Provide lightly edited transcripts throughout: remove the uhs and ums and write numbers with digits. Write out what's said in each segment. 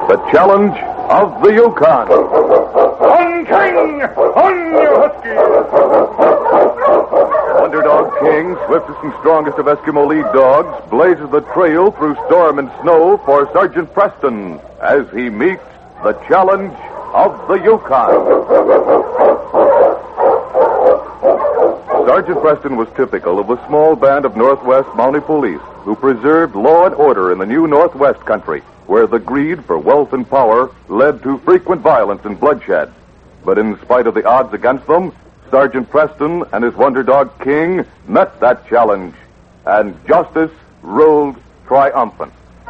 The Challenge of the Yukon. On King! On you Huskies! Underdog King, swiftest and strongest of Eskimo lead dogs, blazes the trail through storm and snow for Sergeant Preston as he meets the Challenge of the Yukon. Sergeant Preston was typical of a small band of Northwest Mounted Police who preserved law and order in the new Northwest country, where the greed for wealth and power led to frequent violence and bloodshed. But in spite of the odds against them, Sergeant Preston and his wonder dog King met that challenge, and justice ruled triumphant.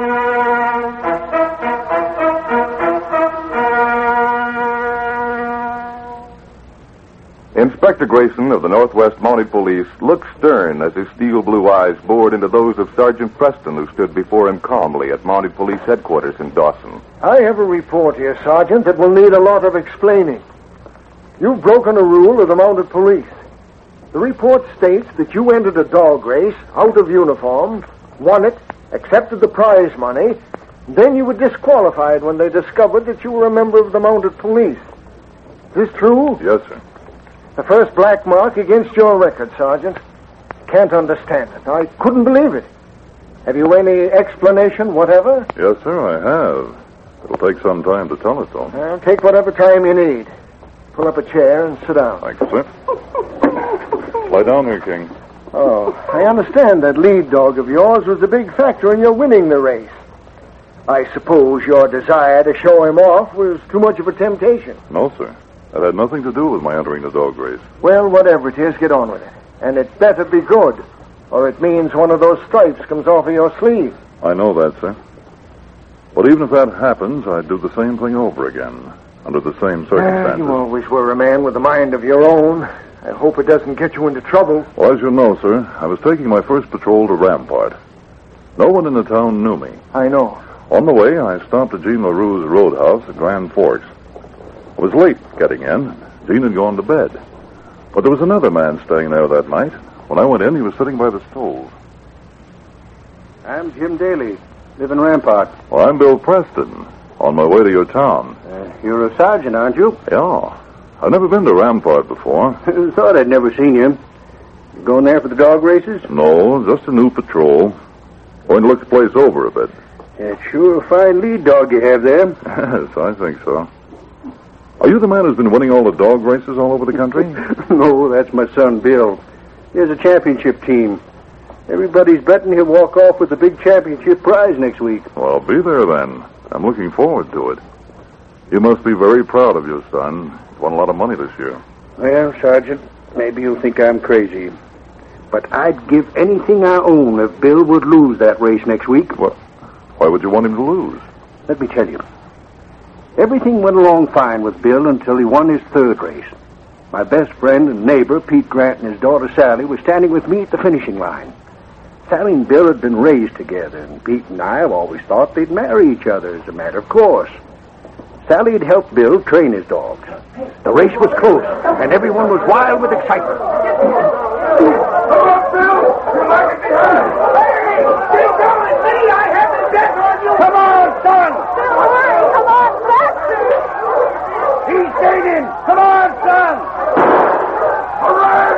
Inspector Grayson of the Northwest Mounted Police looked stern as his steel blue eyes bored into those of Sergeant Preston, who stood before him calmly at Mounted Police headquarters in Dawson. I have a report here, Sergeant, that will need a lot of explaining. You've broken a rule of the Mounted Police. The report states that you entered a dog race out of uniform, won it, accepted the prize money, then you were disqualified when they discovered that you were a member of the Mounted Police. Is this true? Yes, sir. The first black mark against your record, Sergeant. Can't understand it. I couldn't believe it. Have you any explanation, whatever? Yes, sir, I have. It'll take some time to tell it, though. Well, take whatever time you need. Pull up a chair and sit down. Thank you, sir. Lie down here, King. Oh, I understand that lead dog of yours was a big factor in your winning the race. I suppose your desire to show him off was too much of a temptation. No, sir. That had nothing to do with my entering the dog race. Well, whatever it is, get on with it. And it better be good, or it means one of those stripes comes off of your sleeve. I know that, sir. But even if that happens, I'd do the same thing over again, under the same circumstances. You always were a man with a mind of your own. I hope it doesn't get you into trouble. Well, as you know, sir, I was taking my first patrol to Rampart. No one in the town knew me. I know. On the way, I stopped at Gene LaRue's roadhouse at Grand Forks. I was late getting in. Gene had gone to bed. But there was another man staying there that night. When I went in, he was sitting by the stove. I'm Jim Daly, live in Rampart. Well, I'm Bill Preston, on my way to your town. You're a sergeant, aren't you? Yeah. I've never been to Rampart before. Thought I'd never seen you. You going there for the dog races? No, just a new patrol. Going to look the place over a bit. It's sure a fine lead dog you have there. Yes, I think so. Are you the man who's been winning all the dog races all over the country? No, that's my son, Bill. He has a championship team. Everybody's betting he'll walk off with the big championship prize next week. Well, I'll be there then. I'm looking forward to it. You must be very proud of your son. He's won a lot of money this year. Well, Sergeant, maybe you'll think I'm crazy. But I'd give anything I own if Bill would lose that race next week. Well, why would you want him to lose? Let me tell you. Everything went along fine with Bill until he won his third race. My best friend and neighbor, Pete Grant, and his daughter Sally were standing with me at the finishing line. Sally and Bill had been raised together, and Pete and I have always thought they'd marry each other as a matter of course. Sally had helped Bill train his dogs. The race was close, and everyone was wild with excitement. Come on, Bill! You like it behind! Hey! Keep going! See, I have the death on you! Come on, son! Bill, hurry! Come on, faster! He's gaining! Come on, son! Hooray!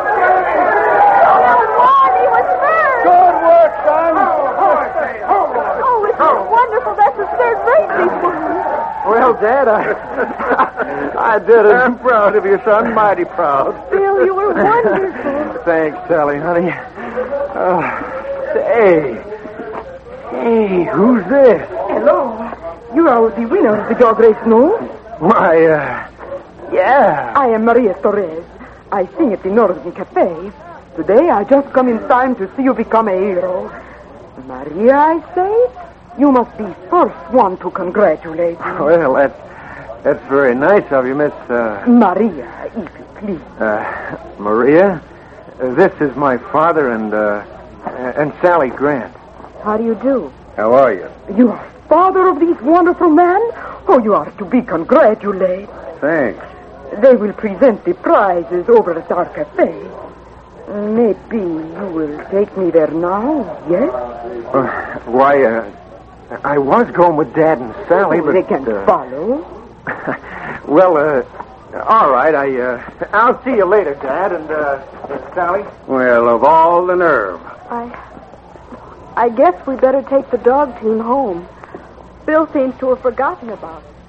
He was first! Good work, son! Oh, it's wonderful. That's the third race he's won. Well, Dad, I did it. I'm proud of you, son. Mighty proud. Bill, you were wonderful. Thanks, Sally, honey. Hey, who's this? Hello. You are the winner of the dog race, no? Why, yeah. I am Maria Torres. I sing at the Northern Cafe. Today I just come in time to see you become a hero. Maria, I say, you must be first one to congratulate me. Well, that's very nice of you, Miss... Maria, if you please. Maria? This is my father and Sally Grant. How do you do? How are you? You are father of these wonderful men? Oh, you are to be congratulated. Thanks. They will present the prizes over at our cafe. Maybe you will take me there now, yes? I was going with Dad and Sally, but... They can follow. Well, all right. I'll see you later, Dad and Sally. Well, of all the nerve. I guess we better take the dog team home. Bill seems to have forgotten about it.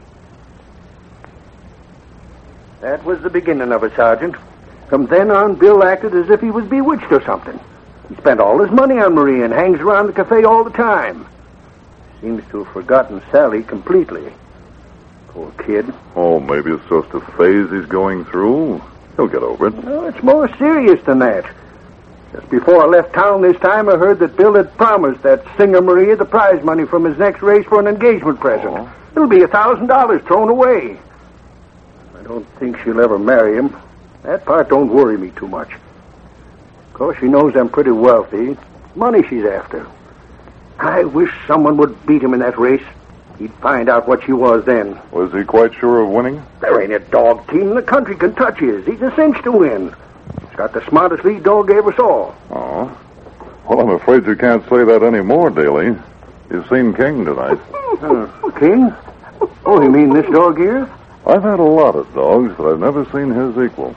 That was the beginning of it, Sergeant. From then on, Bill acted as if he was bewitched or something. He spent all his money on Maria and hangs around the cafe all the time. Seems to have forgotten Sally completely. Poor kid. Oh, maybe it's just a phase he's going through. He'll get over it. No, it's more serious than that. Just before I left town this time, I heard that Bill had promised that singer Maria the prize money from his next race for an engagement present. Oh. It'll be $1,000 thrown away. I don't think she'll ever marry him. That part don't worry me too much. Of course, she knows I'm pretty wealthy. Money she's after. I wish someone would beat him in that race. He'd find out what she was then. Was he quite sure of winning? There ain't a dog team in the country can touch his. He's a cinch to win. He's got the smartest lead dog ever saw. Oh. Well, I'm afraid you can't say that anymore, Daly. You've seen King tonight. King? Oh, you mean this dog here? I've had a lot of dogs, but I've never seen his equal.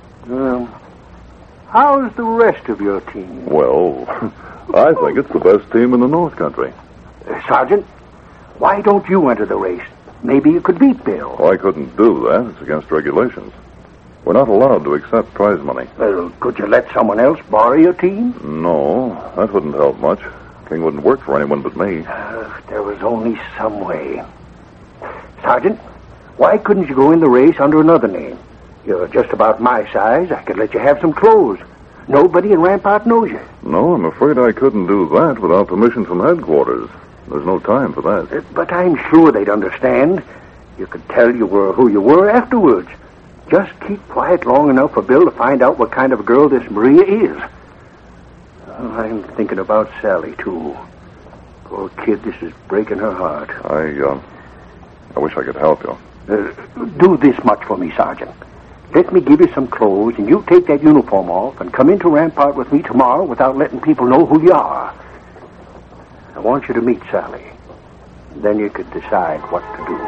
How's the rest of your team? Well, I think it's the best team in the North Country. Sergeant, why don't you enter the race? Maybe you could beat Bill. Oh, I couldn't do that. It's against regulations. We're not allowed to accept prize money. Well, could you let someone else borrow your team? No, that wouldn't help much. King wouldn't work for anyone but me. If there was only some way. Sergeant, why couldn't you go in the race under another name? You're just about my size. I could let you have some clothes. Nobody in Rampart knows you. No, I'm afraid I couldn't do that without permission from headquarters. There's no time for that. But I'm sure they'd understand. You could tell you were who you were afterwards. Just keep quiet long enough for Bill to find out what kind of a girl this Maria is. Oh, I'm thinking about Sally, too. Poor kid, this is breaking her heart. I wish I could help you. Do this much for me, Sergeant. Let me give you some clothes, and you take that uniform off and come into Rampart with me tomorrow without letting people know who you are. I want you to meet Sally. Then you could decide what to do.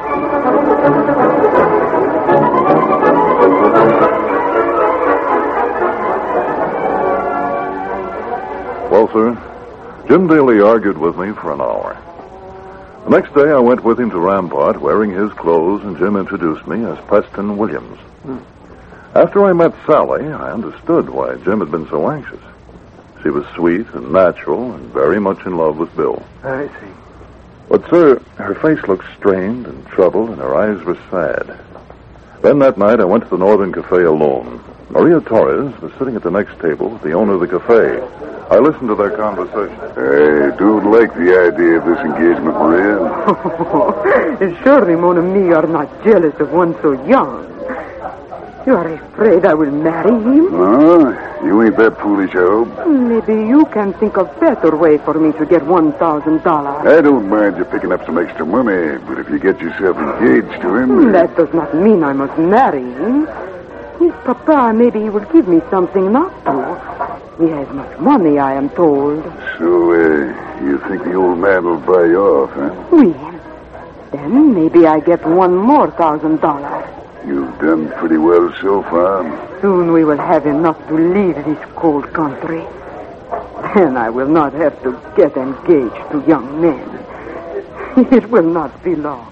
Well, sir, Jim Daly argued with me for an hour. The next day, I went with him to Rampart wearing his clothes, and Jim introduced me as Preston Williams. After I met Sally, I understood why Jim had been so anxious. She was sweet and natural and very much in love with Bill. I see. But, sir, her face looked strained and troubled, and her eyes were sad. Then that night, I went to the Northern Cafe alone. Maria Torres was sitting at the next table with the owner of the cafe. I listened to their conversation. I don't like the idea of this engagement, Maria. Surely, mon ami, you are not jealous of one so young. You are afraid I will marry him? No, you ain't that foolish, I hope. Maybe you can think of better way for me to get $1,000. I don't mind you picking up some extra money, but if you get yourself engaged to him... That does not mean I must marry him. His papa, maybe he will give me something not to. He has much money, I am told. So, you think the old man will buy you off, huh? Oui. Then maybe I get one more $1,000. You've done pretty well so far. Soon we will have enough to leave this cold country. And I will not have to get engaged to young men. It will not be long.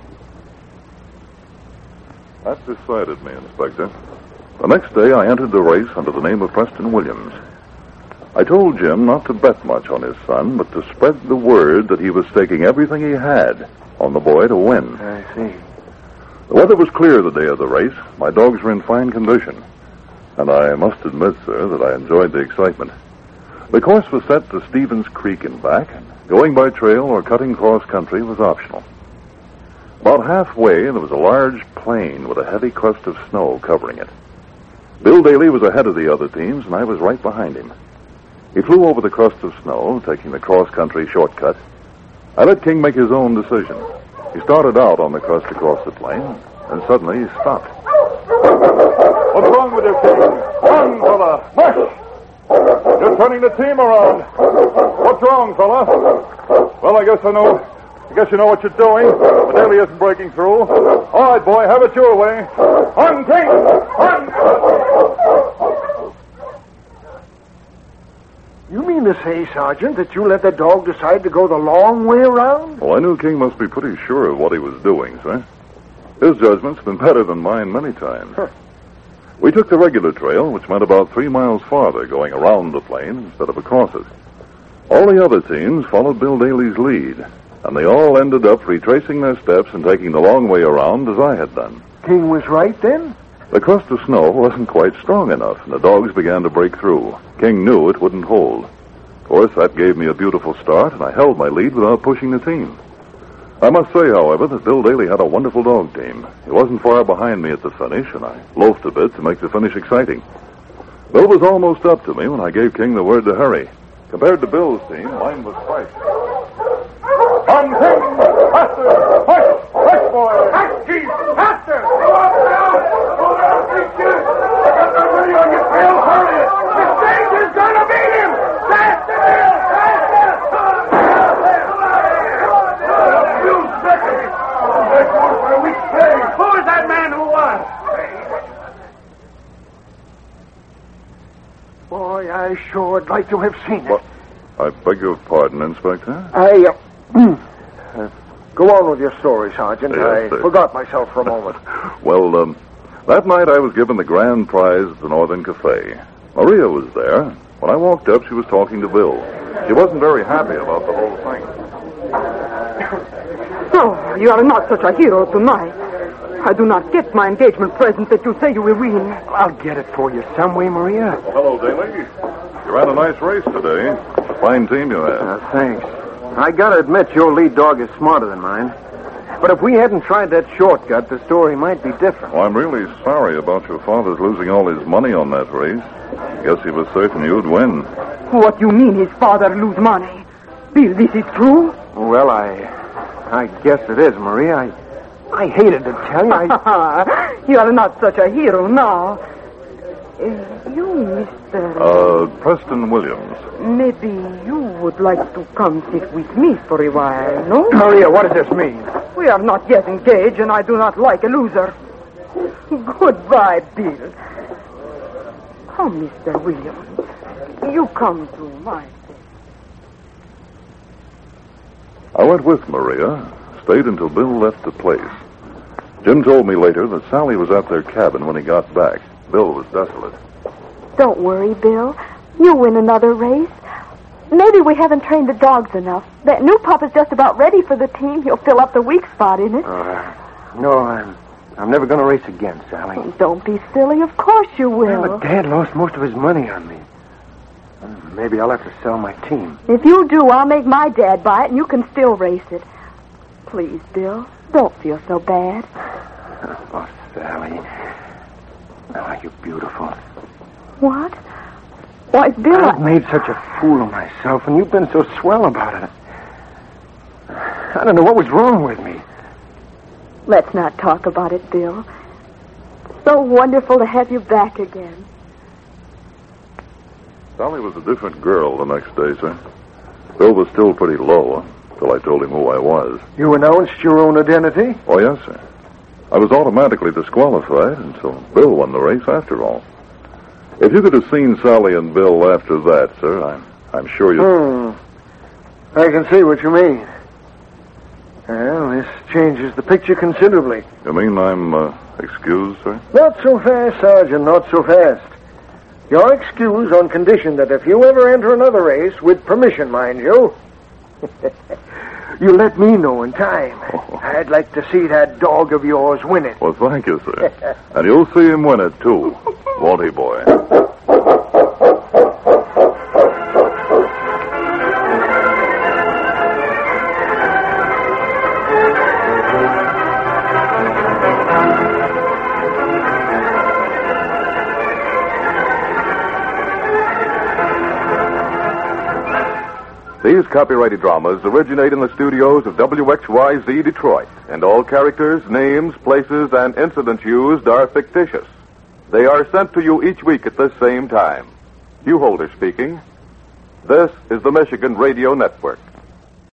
That decided me, Inspector. The next day, I entered the race under the name of Preston Williams. I told Jim not to bet much on his son, but to spread the word that he was staking everything he had on the boy to win. I see. The weather was clear the day of the race. My dogs were in fine condition. And I must admit, sir, that I enjoyed the excitement. The course was set to Stevens Creek and back. Going by trail or cutting cross country was optional. About halfway, there was a large plain with a heavy crust of snow covering it. Bill Daly was ahead of the other teams, and I was right behind him. He flew over the crust of snow, taking the cross-country shortcut. I let King make his own decision. He started out on the crust across the plain, and suddenly he stopped. What's wrong with you, King? Run, fella! March! You're turning the team around. What's wrong, fella? Well, I guess I know. I guess you know what you're doing. But Daly isn't breaking through. All right, boy, have it your way. On, King! On! You mean to say, Sergeant, that you let the dog decide to go the long way around? Well, I knew King must be pretty sure of what he was doing, sir. His judgment's been better than mine many times. Huh. We took the regular trail, which meant about 3 miles farther, going around the plain instead of across it. All the other teams followed Bill Daly's lead, and they all ended up retracing their steps and taking the long way around as I had done. King was right then? The crust of snow wasn't quite strong enough, and the dogs began to break through. King knew it wouldn't hold. Of course, that gave me a beautiful start, and I held my lead without pushing the team. I must say, however, that Bill Daly had a wonderful dog team. He wasn't far behind me at the finish, and I loafed a bit to make the finish exciting. Bill was almost up to me when I gave King the word to hurry. Compared to Bill's team, mine was twice. On, King! Faster! Push! Push, boy! Hush, Chief! Faster! Go on now! Go down, picture! I got the ready on your tail. Hurry it! The stranger's gonna beat him! Faster, Bill! Faster! A few seconds! That goes for a week's pay. Who is that man who won? Boy, I sure would like to have seen it. What? I beg your pardon, Inspector? Go on with your story, Sergeant. Yes, I sir. forgot myself for a moment. Well, that night I was given the grand prize at the Northern Cafe. Maria was there. When I walked up, she was talking to Bill. She wasn't very happy about the whole thing. Oh, you are not such a hero tonight. I do not get my engagement present that you say you will win. I'll get it for you some way, Maria. Well, hello, Daly. You ran a nice race today. A fine team you had. Thanks. I gotta admit your lead dog is smarter than mine. But if we hadn't tried that shortcut, the story might be different. Well, I'm really sorry about your father's losing all his money on that race. Guess he was certain you'd win. What you mean his father lose money? Bill, this is true? Well, I guess it is, Maria. I hated to tell you. You are not such a hero now. You, Mr. Preston Williams. Maybe you would like to come sit with me for a while, no? Maria, what does this mean? We are not yet engaged, and I do not like a loser. Goodbye, Bill. Come, Mr. Williams. You come to my place. I went with Maria, stayed until Bill left the place. Jim told me later that Sally was at their cabin when he got back. Bill was desolate. Don't worry, Bill. You'll win another race. Maybe we haven't trained the dogs enough. That new pup is just about ready for the team. He'll fill up the weak spot in it. No, I'm never going to race again, Sally. Oh, don't be silly. Of course you will. But Dad lost most of his money on me. Maybe I'll have to sell my team. If you do, I'll make my dad buy it, and you can still race it. Please, Bill, don't feel so bad. Oh, Sally. Oh, you're beautiful. What? Why, Bill, I've made such a fool of myself, and you've been so swell about it. I don't know what was wrong with me. Let's not talk about it, Bill. So wonderful to have you back again. Sally was a different girl the next day, sir. Bill was still pretty low until I told him who I was. You announced your own identity? Oh, yes, sir. I was automatically disqualified, and so Bill won the race after all. If you could have seen Sally and Bill after that, sir, I'm sure you... I can see what you mean. Well, this changes the picture considerably. You mean I'm excused, sir? Not so fast, Sergeant, not so fast. You're excused on condition that if you ever enter another race, with permission, mind you, you let me know in time. I'd like to see that dog of yours win it. Well, thank you, sir. And you'll see him win it, too. Won't he, boy? These copyrighted dramas originate in the studios of WXYZ Detroit, and all characters, names, places, and incidents used are fictitious. They are sent to you each week at this same time. Hugh Holder speaking. This is the Michigan Radio Network.